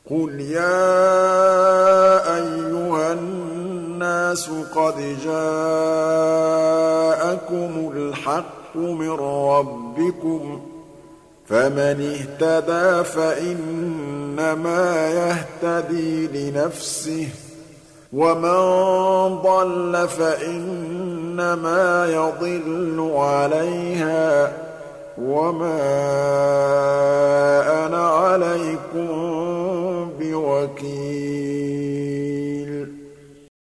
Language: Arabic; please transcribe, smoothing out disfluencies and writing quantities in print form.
قُلْ يَا أَيُّهَا النَّاسُ قَدْ جَاءَكُمُ الْحَقُّ مِن رَّبِّكُمْ ۖ فَمَنِ اهْتَدَىٰ فَإِنَّمَا يَهْتَدِي لِنَفْسِهِ ۖ وَمَن ضَلَّ فَإِنَّمَا يَضِلُّ عَلَيْهَا ۖ وَمَا